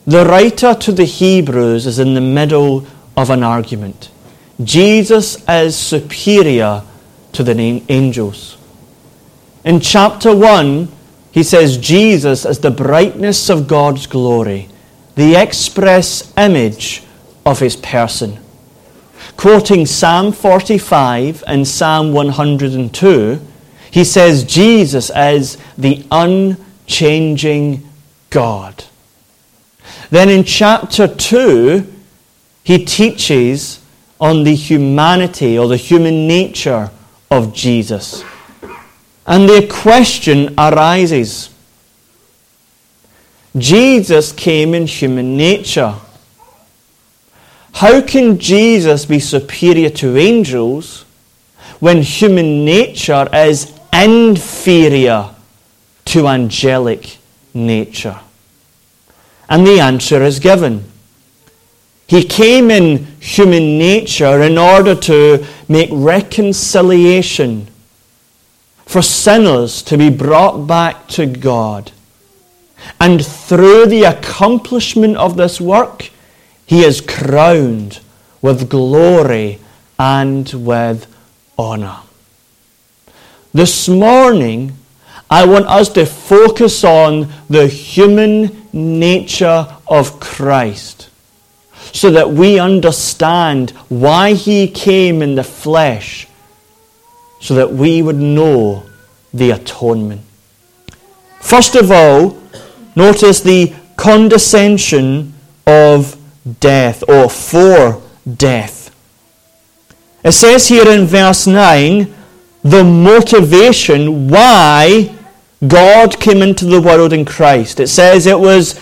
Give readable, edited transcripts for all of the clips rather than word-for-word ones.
The writer to the Hebrews is in the middle of an argument. Jesus is superior to the angels. In chapter 1, he says Jesus is the brightness of God's glory, the express image of his person. Quoting Psalm 45 and Psalm 102, he says Jesus is the unchanging God. Then in chapter 2, he teaches on the humanity or the human nature of Jesus. And the question arises. Jesus came in human nature. How can Jesus be superior to angels when human nature is inferior to angelic nature? And the answer is given. He came in human nature in order to make reconciliation for sinners to be brought back to God. And through the accomplishment of this work, he is crowned with glory and with honor. This morning, I want us to focus on the human nature of Christ so that we understand why he came in the flesh, so that we would know the atonement. First of all, notice the condescension of death, or for death. It says here in verse 9, the motivation why God came into the world in Christ. It says it was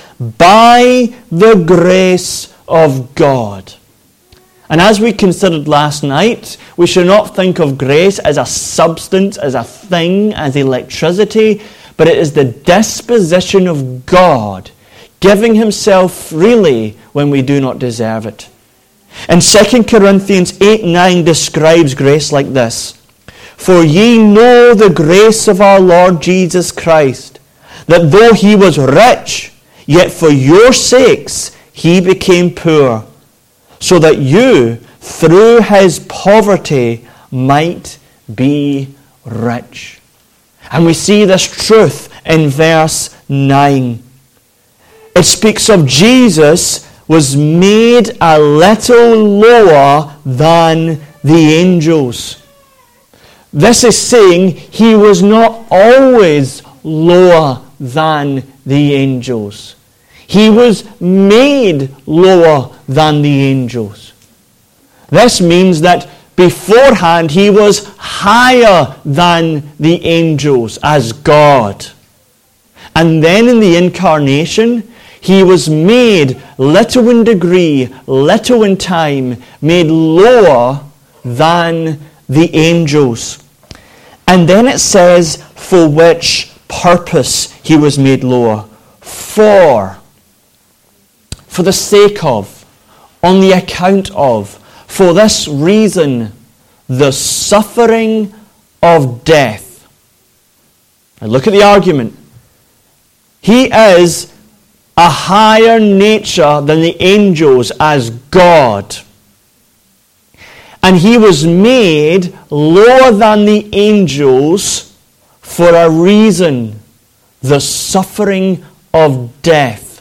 by the grace of God. And as we considered last night, we should not think of grace as a substance, as a thing, as electricity, but it is the disposition of God giving himself freely when we do not deserve it. And 2 Corinthians 8:9 describes grace like this. For ye know the grace of our Lord Jesus Christ, that though he was rich, yet for your sakes he became poor, so that you, through his poverty, might be rich. And we see this truth in verse 9. It speaks of Jesus was made a little lower than the angels. This is saying he was not always lower than the angels. He was made lower than the angels. This means that beforehand he was higher than the angels as God. And then in the incarnation, he was made little in degree, little in time, made lower than the angels. And then it says, for which purpose he was made lower. For the sake of, on the account of, for this reason, the suffering of death. Now look at the argument. He is a higher nature than the angels as God. And he was made lower than the angels for a reason, the suffering of death.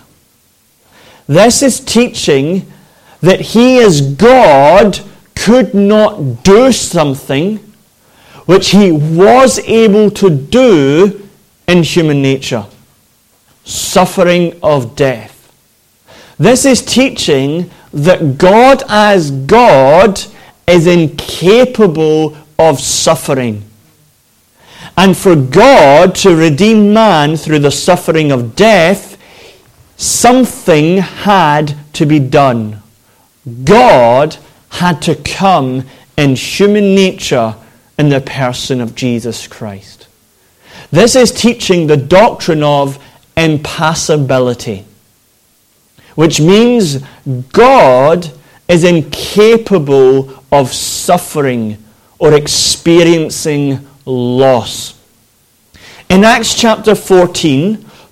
This is teaching that he as God could not do something which he was able to do in human nature. Suffering of death. This is teaching that God as God is incapable of suffering. And for God to redeem man through the suffering of death, something had to be done. God had to come in human nature in the person of Jesus Christ. This is teaching the doctrine of impassibility, which means God is incapable of suffering or experiencing loss. In Acts chapter 14,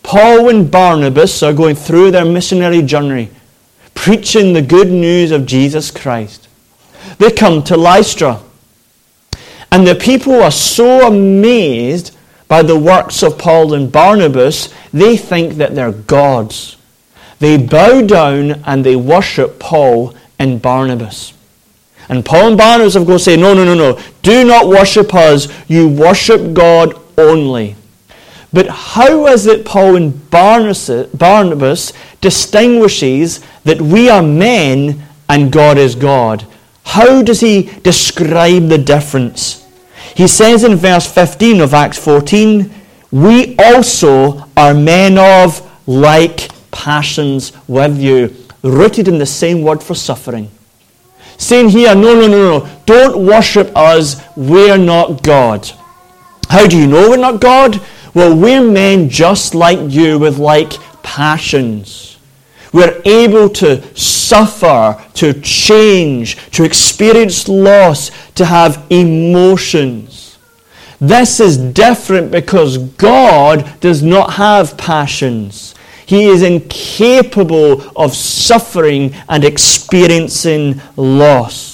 Paul and Barnabas are going through their missionary journey, preaching the good news of Jesus Christ. They come to Lystra. And the people are so amazed by the works of Paul and Barnabas, they think that they're gods. They bow down and they worship Paul and Barnabas. And Paul and Barnabas have got to say, no. Do not worship us. You worship God only. But how is it Paul and Barnabas distinguishes that we are men and God is God? How does he describe the difference? He says in verse 15 of Acts 14, we also are men of like passions with you, rooted in the same word for suffering. Saying here, no. Don't worship us. We're not God. How do you know we're not God? Well, we're men just like you with like passions. We're able to suffer, to change, to experience loss, to have emotions. This is different because God does not have passions. He is incapable of suffering and experiencing loss.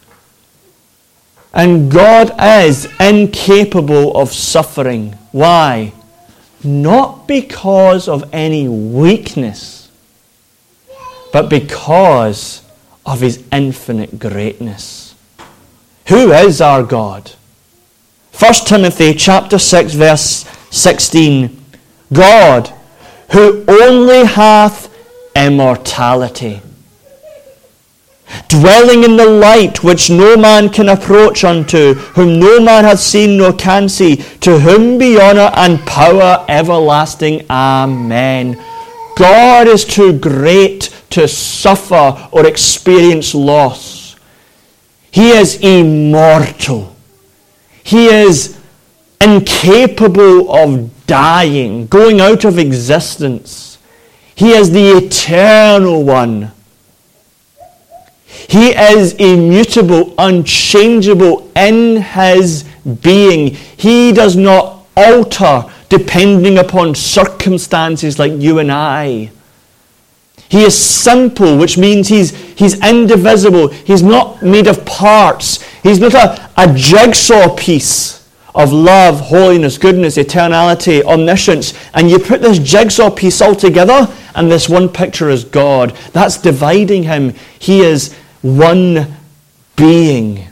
And God is incapable of suffering. Why? Not because of any weakness, but because of His infinite greatness. Who is our God? 1 Timothy chapter 6 verse 16. God, who only hath immortality, dwelling in the light which no man can approach unto, whom no man hath seen nor can see, to whom be honour and power everlasting. Amen. God is too great to suffer or experience loss. He is immortal. He is incapable of dying, going out of existence. He is the eternal one. He is immutable, unchangeable in His being. He does not alter depending upon circumstances like you and I. He is simple, which means he's indivisible. He's not made of parts. He's not a jigsaw piece of love, holiness, goodness, eternality, omniscience. And you put this jigsaw piece all together, and this one picture is God. That's dividing Him. He is one being.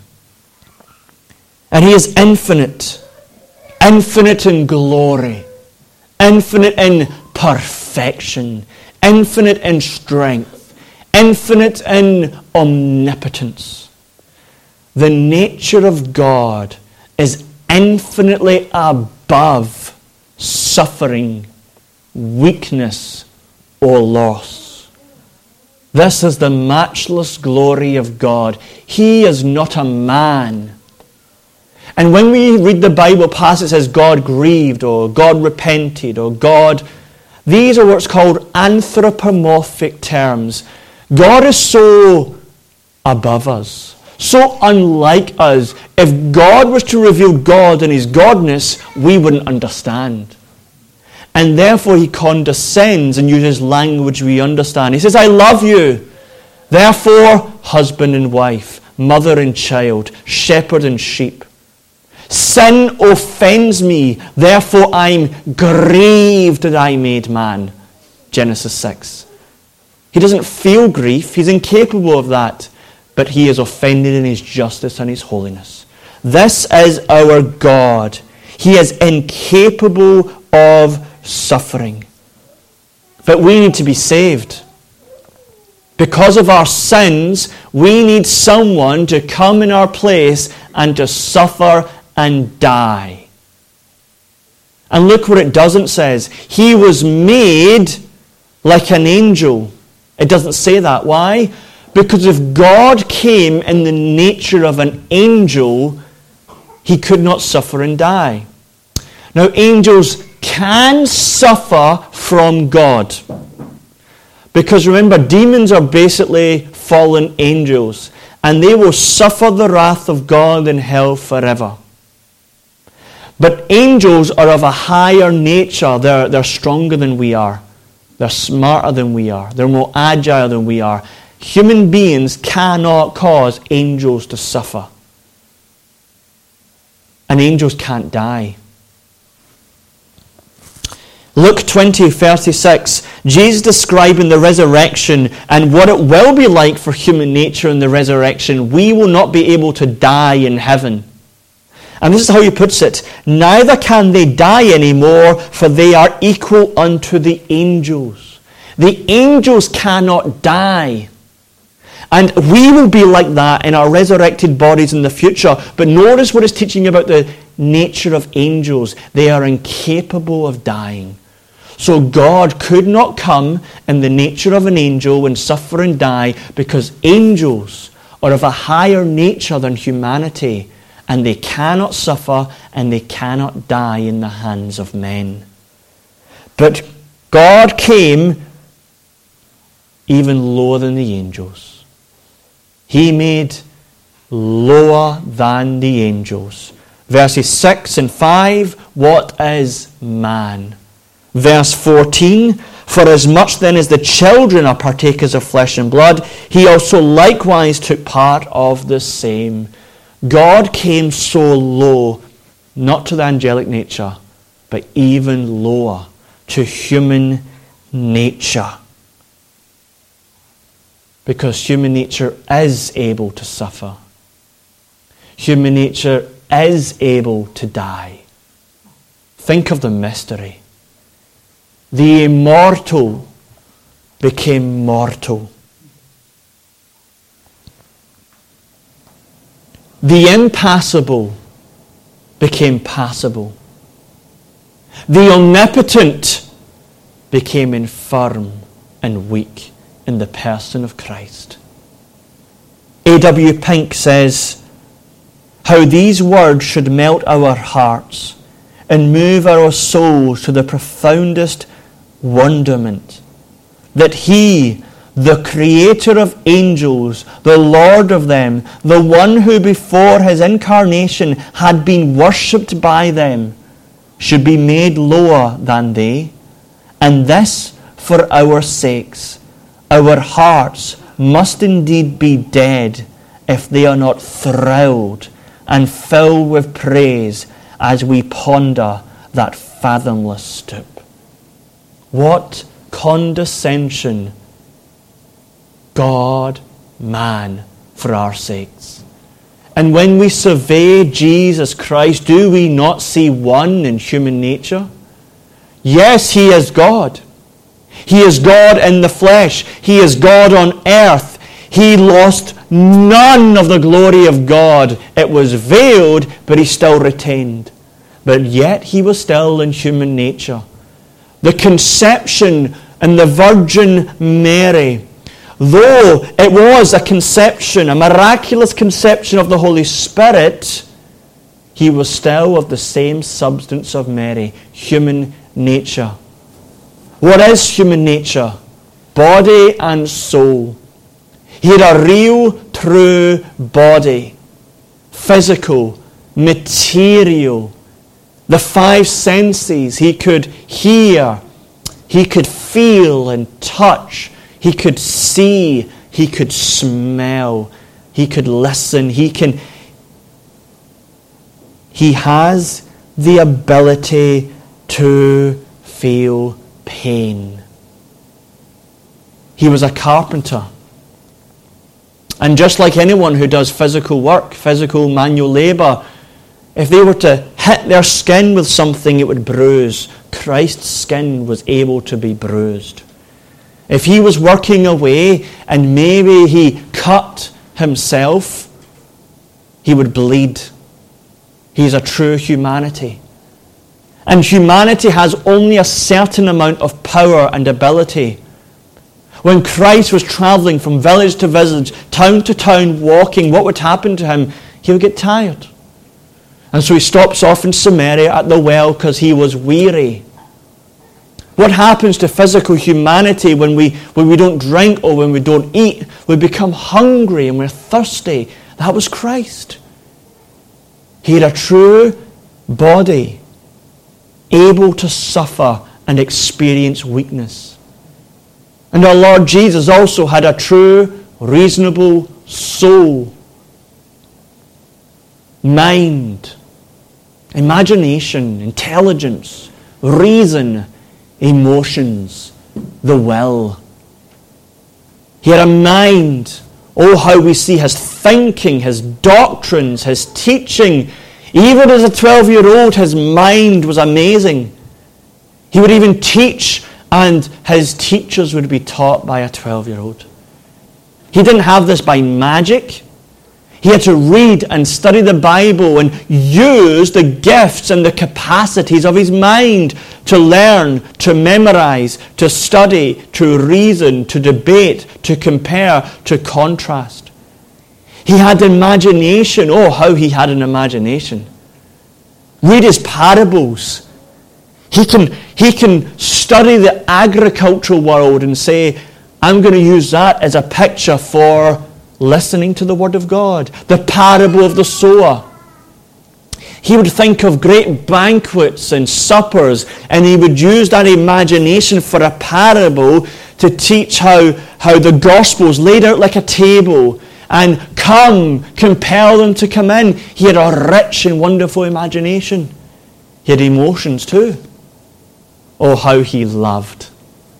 And He is infinite. Infinite in glory. Infinite in perfection. Infinite in strength. Infinite in omnipotence. The nature of God is infinitely above suffering, weakness, or loss. This is the matchless glory of God. He is not a man. And when we read the Bible passages, it says God grieved, or God repented, or God... These are what's called anthropomorphic terms. God is so above us, so unlike us. If God was to reveal God and His godness, we wouldn't understand. And therefore He condescends and uses language we understand. He says, I love you. Therefore, husband and wife, mother and child, shepherd and sheep. Sin offends me, therefore I'm grieved that I made man. Genesis 6. He doesn't feel grief. He's incapable of that. But He is offended in His justice and His holiness. This is our God. He is incapable of suffering. But we need to be saved. Because of our sins, we need someone to come in our place and to suffer and die. And look what it doesn't say. He was made like an angel. It doesn't say that. Why? Because if God came in the nature of an angel, He could not suffer and die. Now, angels can suffer from God. Because remember, demons are basically fallen angels. And they will suffer the wrath of God in hell forever. But angels are of a higher nature. They're stronger than we are. They're smarter than we are. They're more agile than we are. Human beings cannot cause angels to suffer. And angels can't die. Luke 20:36, Jesus describing the resurrection and what it will be like for human nature in the resurrection. We will not be able to die in heaven. And this is how he puts it. Neither can they die anymore, for they are equal unto the angels. The angels cannot die. And we will be like that in our resurrected bodies in the future. But notice what it's teaching about the nature of angels. They are incapable of dying. So God could not come in the nature of an angel and suffer and die, because angels are of a higher nature than humanity, and they cannot suffer and they cannot die in the hands of men. But God came even lower than the angels. He made lower than the angels. Verses 6 and 5, what is man? Verse 14, for as much then as the children are partakers of flesh and blood, he also likewise took part of the same. God came so low, not to the angelic nature, but even lower to human nature. Because human nature is able to suffer. Human nature is able to die. Think of the mystery. The immortal became mortal. The impassible became passible. The omnipotent became infirm and weak in the person of Christ. A.W. Pink says, how these words should melt our hearts and move our souls to the profoundest wonderment that He, the Creator of angels, the Lord of them, the one who before His incarnation had been worshipped by them, should be made lower than they, and this for our sakes. Our hearts must indeed be dead if they are not thrilled and filled with praise as we ponder that fathomless stoop. What condescension, God, man, for our sakes. And when we survey Jesus Christ, do we not see one in human nature? Yes, He is God. He is God in the flesh. He is God on earth. He lost none of the glory of God. It was veiled, but He still retained. But yet He was still in human nature. The conception in the Virgin Mary, though it was a conception, a miraculous conception of the Holy Spirit, He was still of the same substance of Mary, human nature. What is human nature? Body and soul. He had a real, true body. Physical, material. The five senses. He could hear. He could feel and touch. He could see. He could smell. He could listen. He has the ability to feel pain. He was a carpenter. And just like anyone who does physical work, physical manual labour, if they were to hit their skin with something, it would bruise. Christ's skin was able to be bruised. If He was working away and maybe He cut Himself, He would bleed. He's a true humanity. And humanity has only a certain amount of power and ability. When Christ was travelling from village to village, town to town, walking, what would happen to Him? He would get tired. And so He stops off in Samaria at the well because He was weary. What happens to physical humanity when we don't drink or when we don't eat? We become hungry and we're thirsty. That was Christ. He had a true body, able to suffer and experience weakness. And our Lord Jesus also had a true, reasonable soul, mind, imagination, intelligence, reason, emotions, the will. He had a mind. Oh, how we see his thinking, his doctrines, his teaching. Even as a 12-year-old, his mind was amazing. He would even teach, and his teachers would be taught by a 12-year-old. He didn't have this by magic. He had to read and study the Bible and use the gifts and the capacities of his mind to learn, to memorize, to study, to reason, to debate, to compare, to contrast. He had imagination. Oh, how he had an imagination. Read his parables. He can study the agricultural world and say, I'm going to use that as a picture for listening to the Word of God. The parable of the sower. He would think of great banquets and suppers, and he would use that imagination for a parable to teach how the gospel is laid out like a table, and compel them to come in. He had a rich and wonderful imagination. He had emotions too. Oh, how he loved.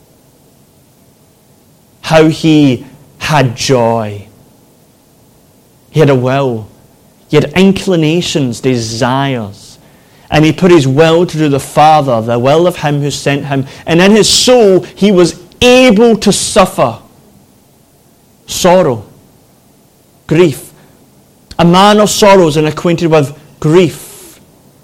How he had joy. He had a will. He had inclinations, desires. And he put his will to do the Father, the will of him who sent him. And in his soul, he was able to suffer sorrow, grief. A man of sorrows and acquainted with grief.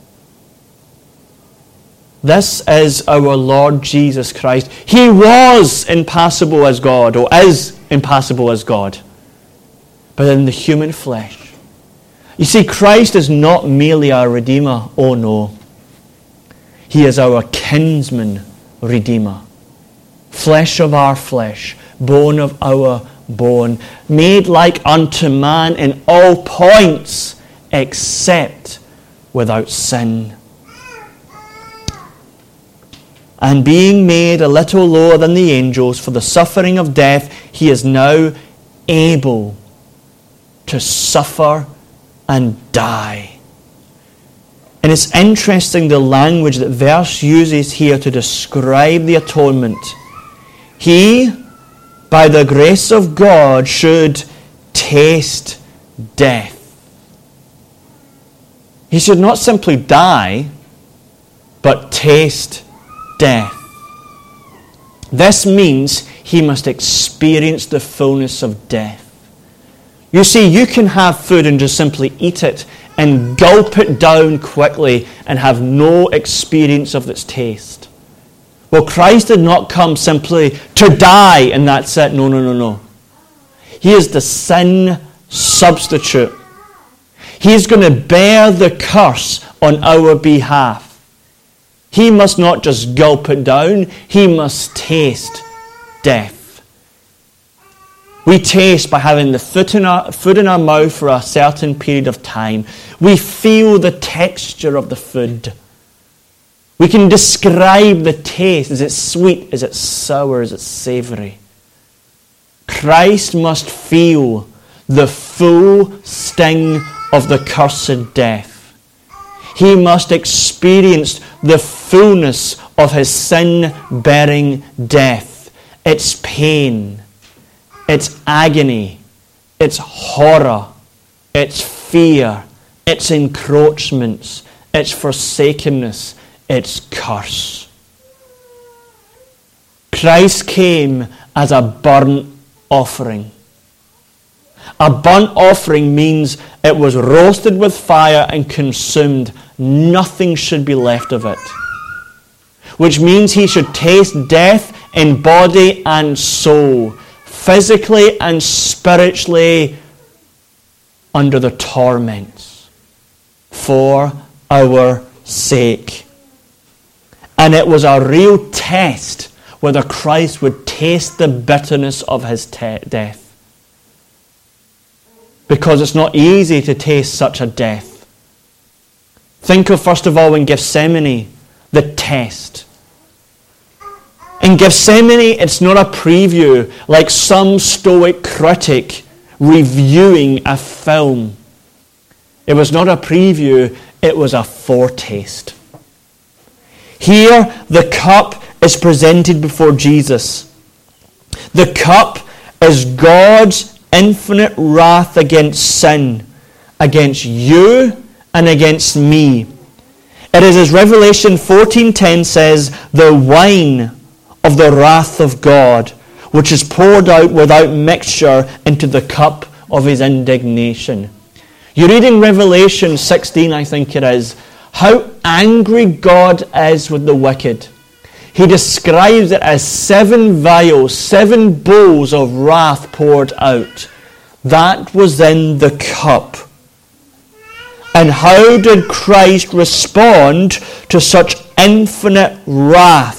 This is our Lord Jesus Christ. He was impassible as God, or is impassible as God, but in the human flesh. You see, Christ is not merely our Redeemer. Oh no. He is our kinsman Redeemer. Flesh of our flesh, bone of our bone, made like unto man in all points, except without sin. And being made a little lower than the angels for the suffering of death, he is now able to suffer and die. And it's interesting the language that verse uses here to describe the atonement. He, by the grace of God, should taste death. He should not simply die, but taste death. This means he must experience the fullness of death. You see, you can have food and just simply eat it and gulp it down quickly and have no experience of its taste. Well, Christ did not come simply to die and that's it. No. He is the sin substitute. He is going to bear the curse on our behalf. He must not just gulp it down, he must taste death. We taste by having the food in our mouth for a certain period of time. We feel the texture of the food. We can describe the taste. Is it sweet? Is it sour? Is it savory? Christ must feel the full sting of the cursed death. He must experience the fullness of his sin-bearing death. Its pain, its agony, its horror, its fear, its encroachments, its forsakenness, its curse. Christ came as a burnt offering. A burnt offering means it was roasted with fire and consumed. Nothing should be left of it. Which means he should taste death in body and soul, physically and spiritually, under the torments for our sake. And it was a real test whether Christ would taste the bitterness of his death. Because it's not easy to taste such a death. Think of, first of all, in Gethsemane, the test. In Gethsemane, it's not a preview like some stoic critic reviewing a film. It was not a preview, it was a foretaste. Here, the cup is presented before Jesus. The cup is God's infinite wrath against sin, against you and against me. It is, as Revelation 14:10 says, the wine of the wrath of God, which is poured out without mixture into the cup of his indignation. You read in Revelation 16, I think it is, how angry God is with the wicked. He describes it as 7 vials, 7 bowls of wrath poured out. That was in the cup. And how did Christ respond to such infinite wrath?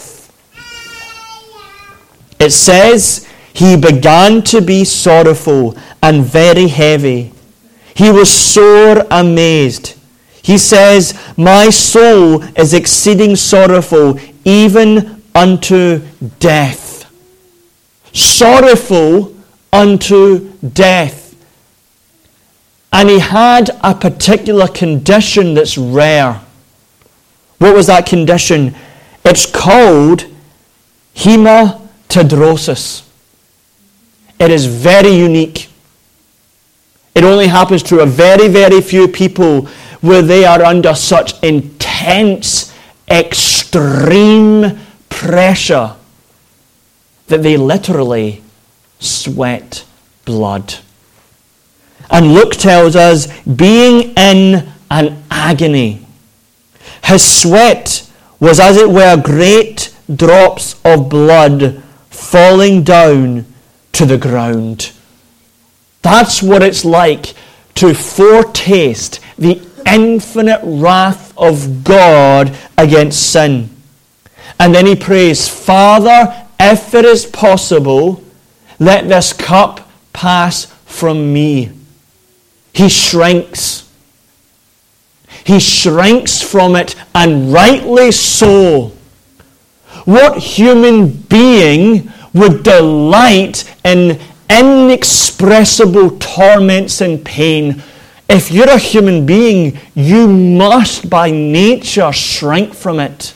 It says, he began to be sorrowful and very heavy. He was sore amazed. He says, my soul is exceeding sorrowful, even unto death. Sorrowful unto death. And he had a particular condition that's rare. What was that condition? It's called hematidrosis. It is very unique. It only happens to a very, very few people where they are under such intense, extreme pressure that they literally sweat blood. And Luke tells us, being in an agony. His sweat was, as it were, great drops of blood falling down to the ground. That's what it's like to foretaste the infinite wrath of God against sin. And then he prays, Father, if it is possible, let this cup pass from me. He shrinks. He shrinks from it, and rightly so. What human being would delight in inexpressible torments and pain? If you're a human being, you must by nature shrink from it.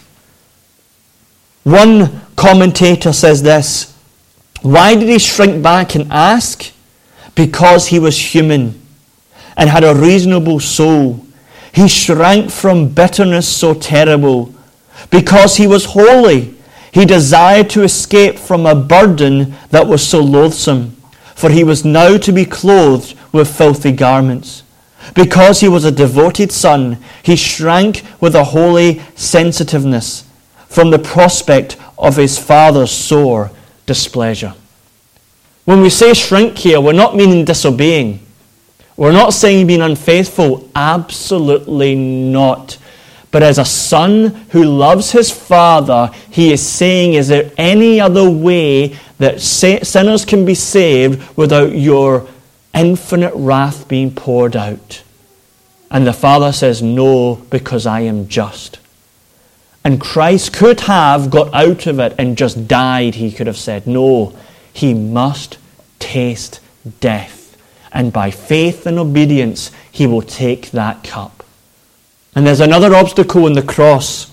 One commentator says this, why did he shrink back and ask? Because he was human and had a reasonable soul. He shrank from bitterness so terrible. Because he was holy, he desired to escape from a burden that was so loathsome, for he was now to be clothed with filthy garments. Because he was a devoted son, he shrank with a holy sensitiveness from the prospect of his father's sore displeasure. When we say shrink here, we're not meaning disobeying. We're not saying being unfaithful. Absolutely not. But as a son who loves his father, he is saying, is there any other way that sinners can be saved without your infinite wrath being poured out? And the father says, no, because I am just. And Christ could have got out of it and just died, he could have said. No, he must taste death. And by faith and obedience, he will take that cup. And there's another obstacle in the cross.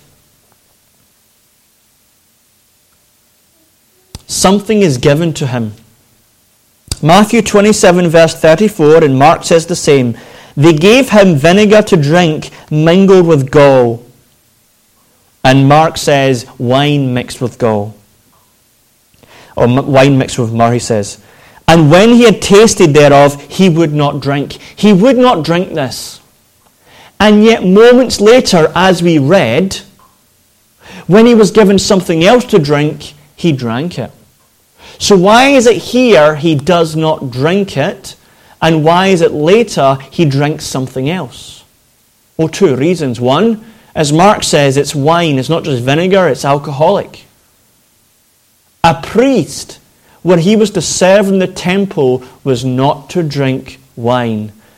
Something is given to him. Matthew 27 verse 34, and Mark says the same. They gave him vinegar to drink mingled with gall. And Mark says wine mixed with gall. Or wine mixed with myrrh, he says. And when he had tasted thereof, he would not drink. He would not drink this. And yet moments later, as we read, when he was given something else to drink, he drank it. So why is it here he does not drink it? And why is it later he drinks something else? Well, 2 reasons. One, as Mark says, it's wine. It's not just vinegar, it's alcoholic. A priest, when he was to serve in the temple, was not to drink wine.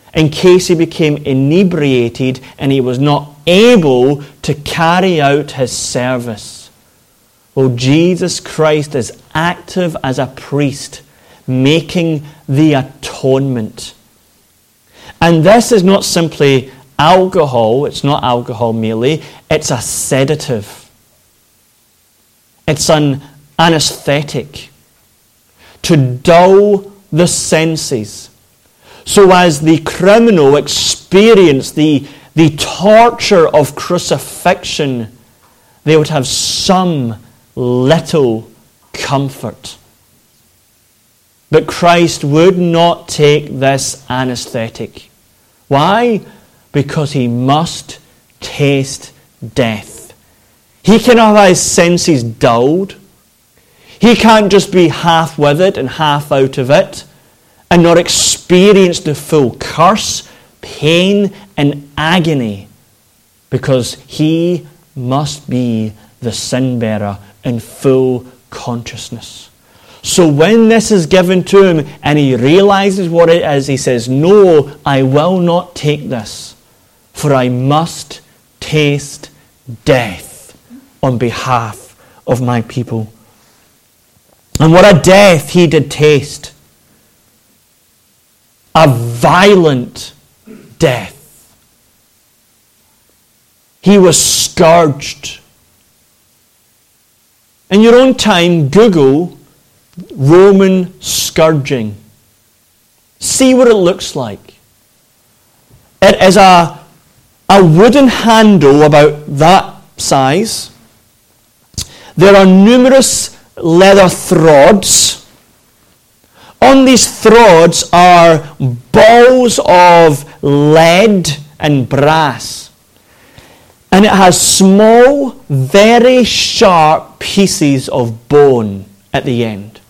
in case he became inebriated and he was not able to carry out his service. Well, Jesus Christ is active as a priest, making the atonement. And this is not simply alcohol. It's not alcohol merely. It's a sedative. It's an anesthetic to dull the senses, so as the criminal experienced the torture of crucifixion, they would have some little comfort. But Christ would not take this anesthetic. Why? Because he must taste death. He cannot have his senses dulled. He can't just be half with it and half out of it and not experience the full curse, pain, and agony, because he must be the sin bearer in full consciousness. So when this is given to him and he realizes what it is, he says, "No, I will not take this, for I must taste death on behalf of my people." And what a death he did taste. A violent death. He was scourged. In your own time, Google Roman scourging. See what it looks like. It is a wooden handle about that size. There are numerous leather throds. On these throds are balls of lead and brass. And it has small, very sharp pieces of bone at the end.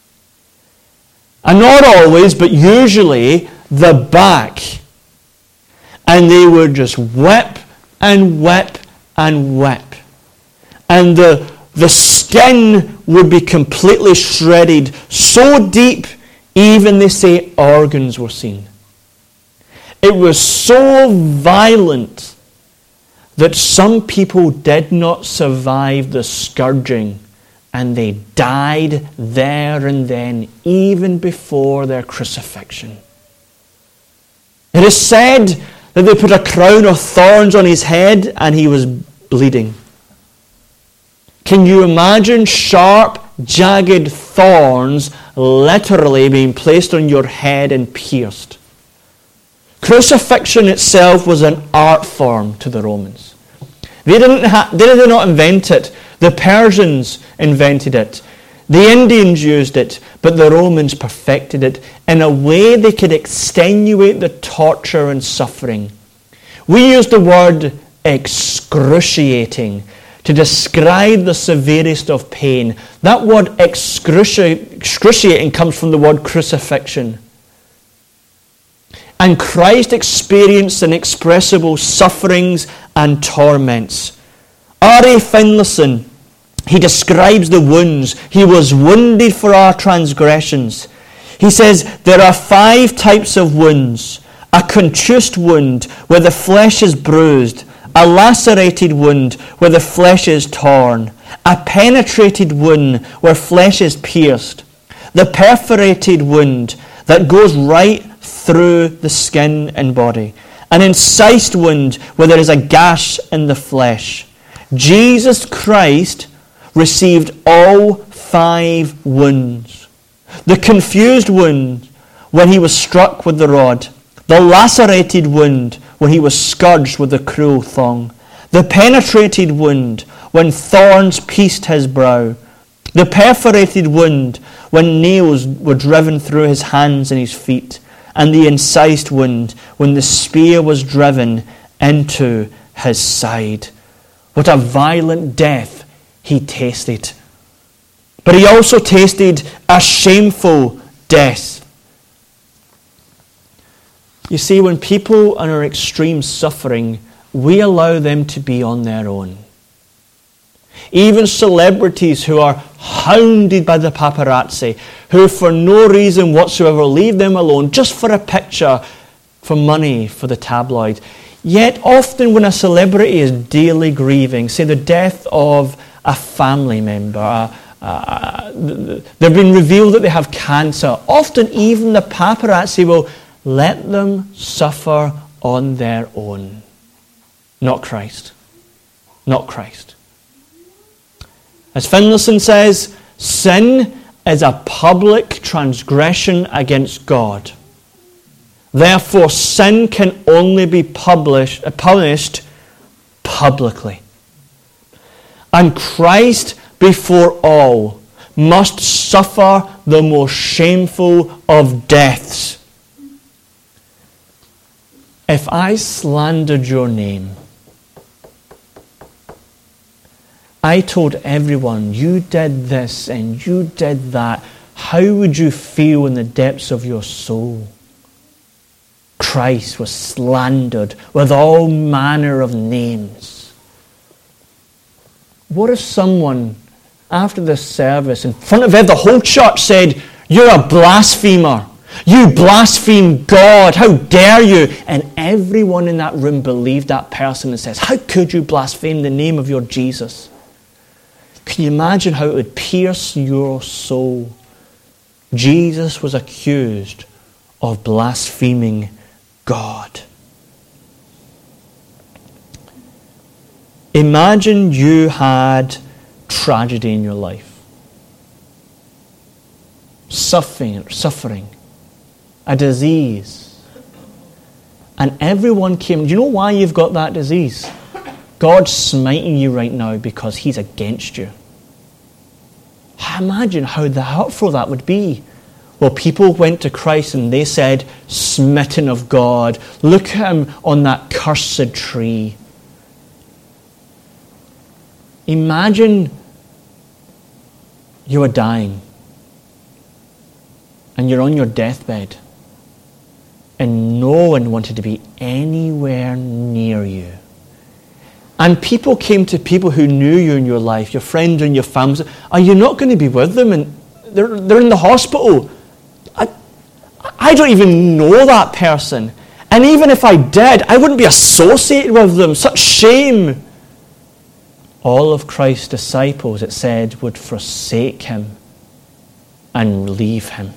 And not always, but usually the back. And they would just whip and whip and whip. And the skin would be completely shredded, so deep, even they say organs were seen. It was so violent that some people did not survive the scourging, and they died there and then, even before their crucifixion. It is said that they put a crown of thorns on his head and he was bleeding. Can you imagine sharp, jagged thorns literally being placed on your head and pierced? Crucifixion itself was an art form to the Romans. They did not invent it. The Persians invented it. The Indians used it, but the Romans perfected it in a way they could extenuate the torture and suffering. We use the word excruciating to describe the severest of pain. That word excruciating comes from the word crucifixion. And Christ experienced inexpressible sufferings and torments. R.A. Finlayson, he describes the wounds. He was wounded for our transgressions. He says there are 5 types of wounds. A contused wound where the flesh is bruised. A lacerated wound where the flesh is torn. A penetrated wound where flesh is pierced. The perforated wound that goes right through the skin and body. An incised wound where there is a gash in the flesh. Jesus Christ received all 5 wounds. The confused wound when he was struck with the rod. The lacerated wound when he was scourged with the cruel thong. The penetrated wound when thorns pierced his brow. The perforated wound when nails were driven through his hands and his feet. And the incised wound when the spear was driven into his side. What a violent death he tasted. But he also tasted a shameful death. You see, when people are in extreme suffering, we allow them to be on their own. Even celebrities who are hounded by the paparazzi, who for no reason whatsoever leave them alone just for a picture, for money, for the tabloid. Yet often when a celebrity is dearly grieving, say the death of a family member, they've been revealed that they have cancer, often even the paparazzi will let them suffer on their own. Not Christ. Not Christ. As Finlayson says, sin is a public transgression against God. Therefore, sin can only be punished publicly. And Christ, before all, must suffer the most shameful of deaths. If I slandered your name, I told everyone, you did this and you did that, how would you feel in the depths of your soul? Christ was slandered with all manner of names. What if someone, after this service, in front of the whole church said, you're a blasphemer. You blaspheme God. How dare you? And everyone in that room believed that person and says, how could you blaspheme the name of your Jesus? Can you imagine how it would pierce your soul? Jesus was accused of blaspheming God. Imagine you had tragedy in your life. Suffering, a disease. And everyone came. Do you know why you've got that disease? God's smiting you right now because He's against you. Imagine how hurtful that would be. Well, people went to Christ and they said, smitten of God, look at Him on that cursed tree. Imagine you are dying and you're on your deathbed and no one wanted to be anywhere near you. And people came to people who knew you in your life, your friends and your family. Are you not going to be with them? And they're in the hospital. I don't even know that person. And even if I did, I wouldn't be associated with them. Such shame. All of Christ's disciples, it said, would forsake Him and leave Him.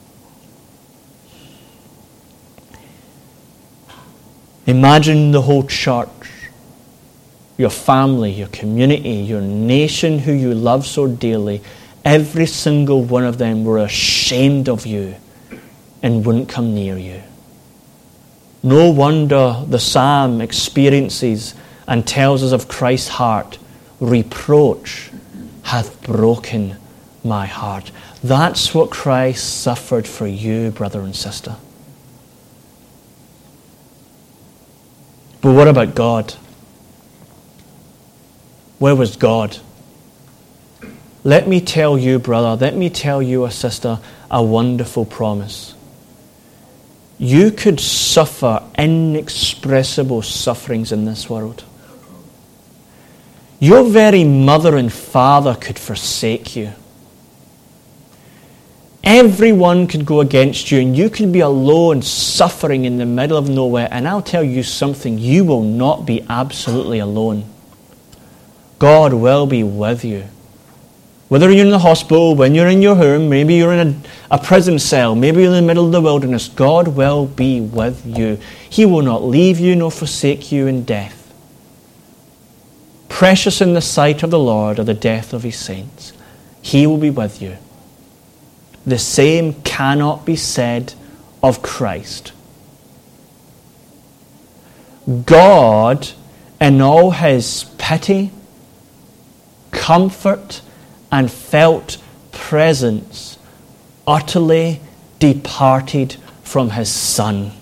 Imagine the whole church, your family, your community, your nation who you love so dearly, every single one of them were ashamed of you and wouldn't come near you. No wonder the psalm experiences and tells us of Christ's heart. Reproach hath broken my heart. That's what Christ suffered for you, brother and sister. But what about God? Where was God? Let me tell you, brother, let me tell you, a sister, a wonderful promise. You could suffer inexpressible sufferings in this world. Your very mother and father could forsake you. Everyone could go against you and you could be alone suffering in the middle of nowhere. And I'll tell you something, you will not be absolutely alone. God will be with you. Whether you're in the hospital, when you're in your home, maybe you're in a prison cell, maybe you're in the middle of the wilderness, God will be with you. He will not leave you nor forsake you in death. Precious in the sight of the Lord are the death of His saints. He will be with you. The same cannot be said of Christ. God, in all His pity, comfort, and felt presence, utterly departed from His Son.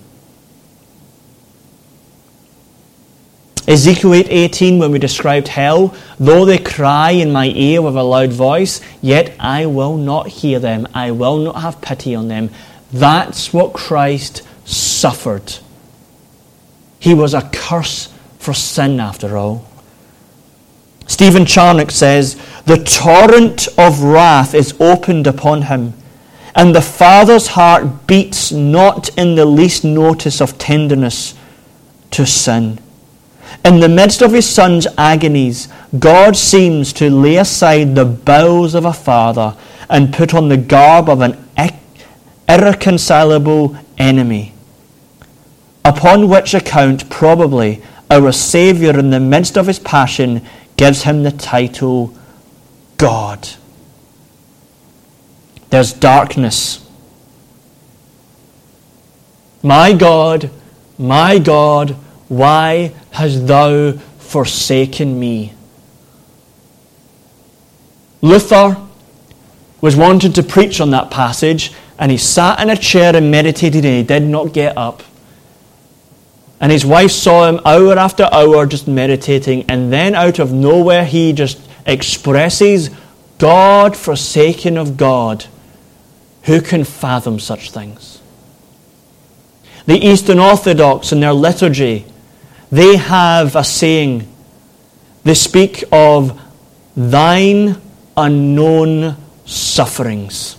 Ezekiel 8:18, when we described hell, though they cry in my ear with a loud voice, yet I will not hear them. I will not have pity on them. That's what Christ suffered. He was a curse for sin after all. Stephen Charnock says, the torrent of wrath is opened upon Him, And the Father's heart beats not in the least notice of tenderness to sin. In the midst of his Son's agonies, God seems to lay aside the bowels of a father and put on the garb of an irreconcilable enemy. Upon which account, probably, our Saviour, in the midst of his passion, gives him the title God. There's darkness. My God, why hast thou forsaken me? Luther was wanted to preach on that passage, and he sat in a chair and meditated, and he did not get up. And his wife saw him hour after hour just meditating, and then out of nowhere he just expresses, God forsaken of God. Who can fathom such things? The Eastern Orthodox in their liturgy, they have a saying. They speak of thine unknown sufferings.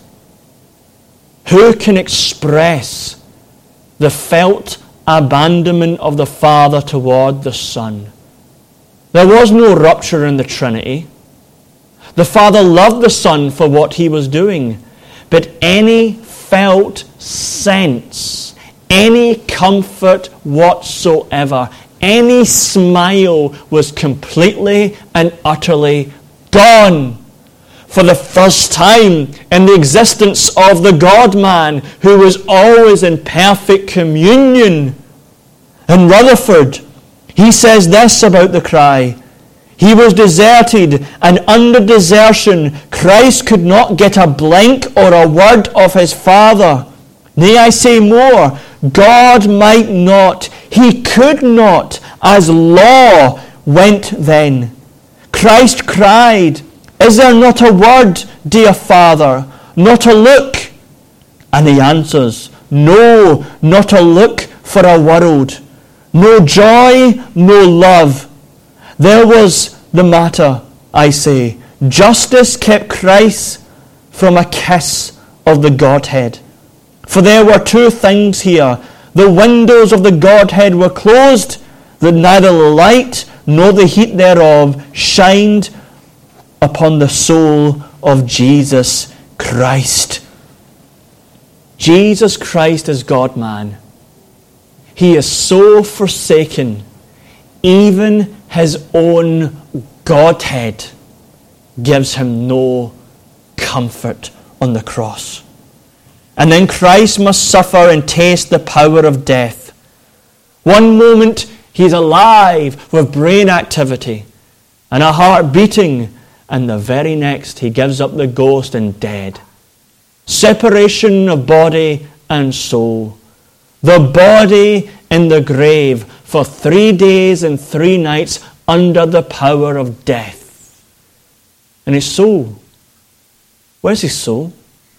Who can express the felt abandonment of the Father toward the Son? There was no rupture in the Trinity. The Father loved the Son for what he was doing. But any felt sense, any comfort whatsoever, any smile was completely and utterly gone. For the first time in the existence of the God-man, who was always in perfect communion. In Rutherford, he says this about the cry. He was deserted, and under desertion, Christ could not get a blink or a word of his Father. Nay, I say more, God might not, he could not, as law went then. Christ cried, is there not a word, dear Father, not a look? And he answers, no, not a look for a world. No joy, no love. There was the matter, I say. Justice kept Christ from a kiss of the Godhead. For there were two things here. The windows of the Godhead were closed, that neither the light nor the heat thereof shined upon the soul of Jesus Christ. Jesus Christ is God-man. He is so forsaken, even his own Godhead gives him no comfort on the cross. And then Christ must suffer and taste the power of death. One moment he's alive with brain activity and a heart beating, and the very next he gives up the ghost and dead. Separation of body and soul. The body in the grave for 3 days and 3 nights under the power of death. And his soul, where's his soul?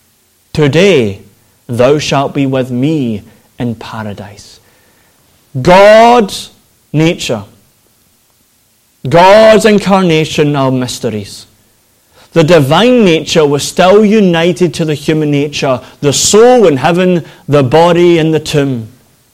Today thou shalt be with me in paradise. God's nature, God's incarnation are mysteries. The divine nature was still united to the human nature, the soul in heaven, the body in the tomb.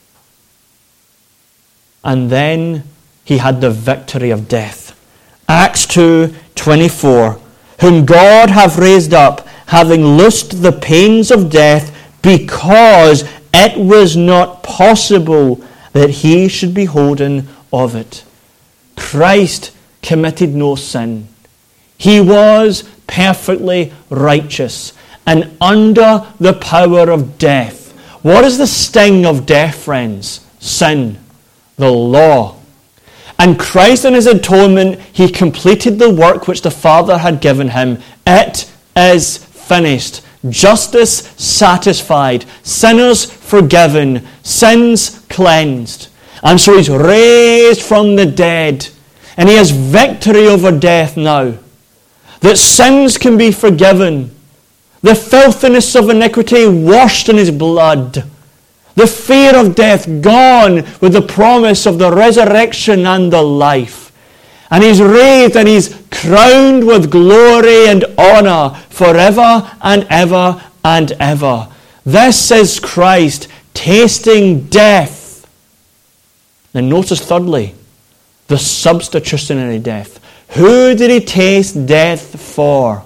And then he had the victory of death. Acts 2:24, whom God hath raised up, having loosed the pains of death, because it was not possible that he should be holden of it. Christ committed no sin. He was perfectly righteous and under the power of death. What is the sting of death, friends? Sin, the law. And Christ in his atonement, he completed the work which the Father had given him. It is finished. Justice satisfied. Sinners forgiven. Sins cleansed. And so he's raised from the dead. And he has victory over death now. That sins can be forgiven. The filthiness of iniquity washed in his blood. The fear of death gone with the promise of the resurrection and the life. And he's raised and he's crowned with glory and honor forever and ever and ever. This is Christ tasting death. And notice thirdly, the substitutionary death. Who did he taste death for?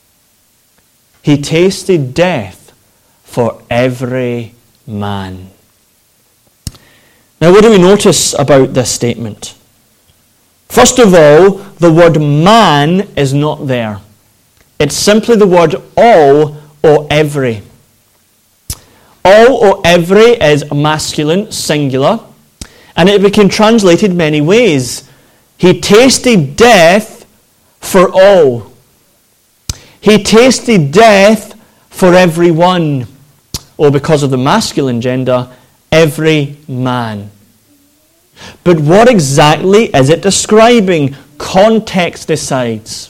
He tasted death for every man. Now, what do we notice about this statement? First of all, the word man is not there. It's simply the word all or every. All or every is masculine, singular, and it became translated many ways. He tasted death for all. He tasted death for everyone. Or because of the masculine gender, every man. But what exactly is it describing? Context decides.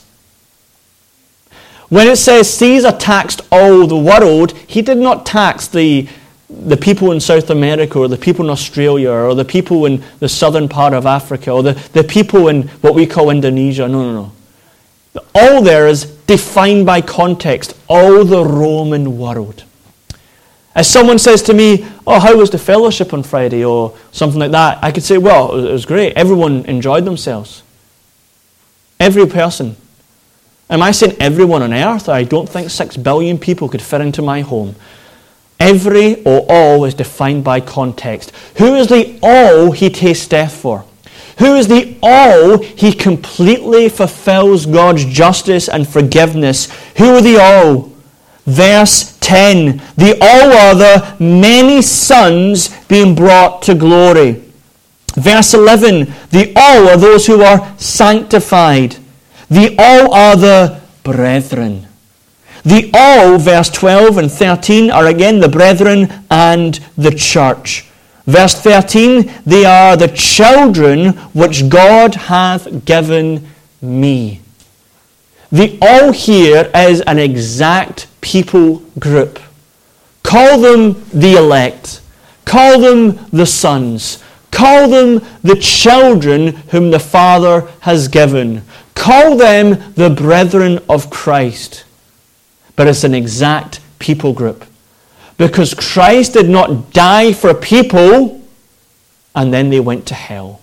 When it says Caesar taxed all the world, he did not tax the people in South America or the people in Australia or the people in the southern part of Africa or the people in what we call Indonesia. No. All there is defined by context. All the Roman world. As someone says to me, oh, how was the fellowship on Friday? Or something like that. I could say, well, it was great. Everyone enjoyed themselves. Every person. Am I saying everyone on earth? I don't think 6 billion people could fit into my home. Every or all is defined by context. Who is the all he tastes death for? Who is the all he completely fulfills God's justice and forgiveness? Who are the all? Verse 10. The all are the many sons being brought to glory. Verse 11. The all are those who are sanctified. The all are the brethren. The all, verse 12 and 13, are again the brethren and the church. Verse 13, they are the children which God hath given me. The all here is an exact people group. Call them the elect. Call them the sons. Call them the children whom the Father has given. Call them the brethren of Christ. But it's an exact people group. Because Christ did not die for people and then they went to hell.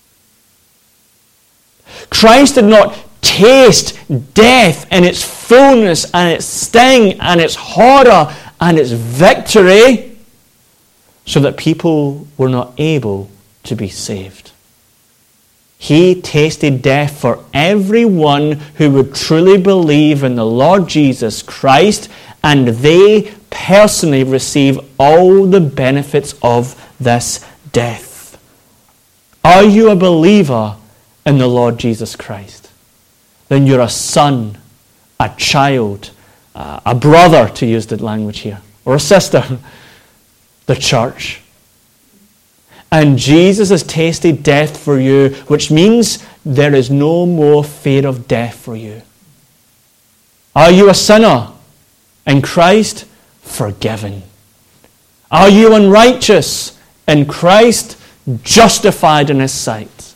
Christ did not taste death in its fullness and its sting and its horror and its victory so that people were not able to be saved. He tasted death for everyone who would truly believe in the Lord Jesus Christ, and they personally receive all the benefits of this death. Are you a believer in the Lord Jesus Christ? Then you're a son, a child, a brother, to use the language here, or a sister, the church. And Jesus has tasted death for you, which means there is no more fear of death for you. Are you a sinner in Christ? Forgiven. Are you unrighteous in Christ? Justified in His sight.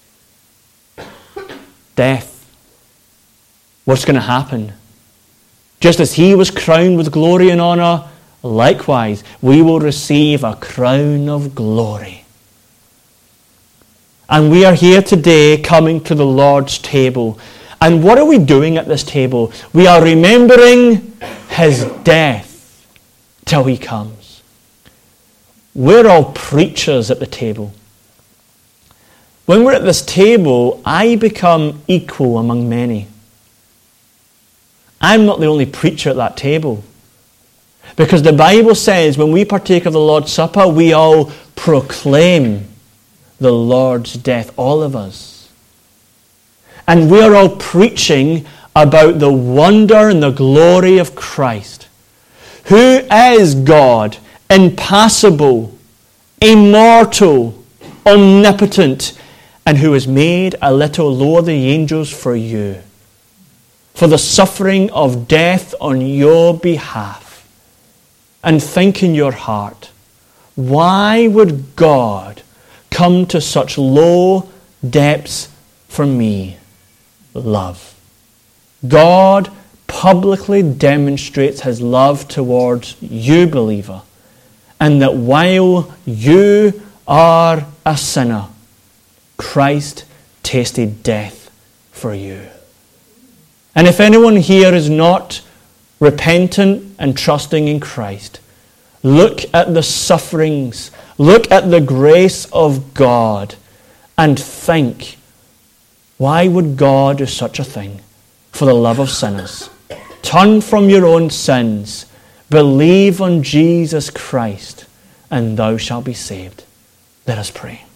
Death. What's going to happen? Just as He was crowned with glory and honor, likewise we will receive a crown of glory. And we are here today coming to the Lord's table. And what are we doing at this table? We are remembering His death till He comes. We're all preachers at the table. When we're at this table, I become equal among many. I'm not the only preacher at that table. Because the Bible says when we partake of the Lord's Supper, we all proclaim the Lord's death, all of us. And we are all preaching about the wonder and the glory of Christ, who is God, impassible, immortal, omnipotent, and who has made a little lower the angels for you, for the suffering of death on your behalf. And think in your heart, why would God come to such low depths for me? Love. God publicly demonstrates his love towards you, believer, and that while you are a sinner, Christ tasted death for you. And if anyone here is not repentant and trusting in Christ, look at the sufferings, look at the grace of God, and think, why would God do such a thing for the love of sinners? Turn from your own sins, believe on Jesus Christ, and thou shalt be saved. Let us pray.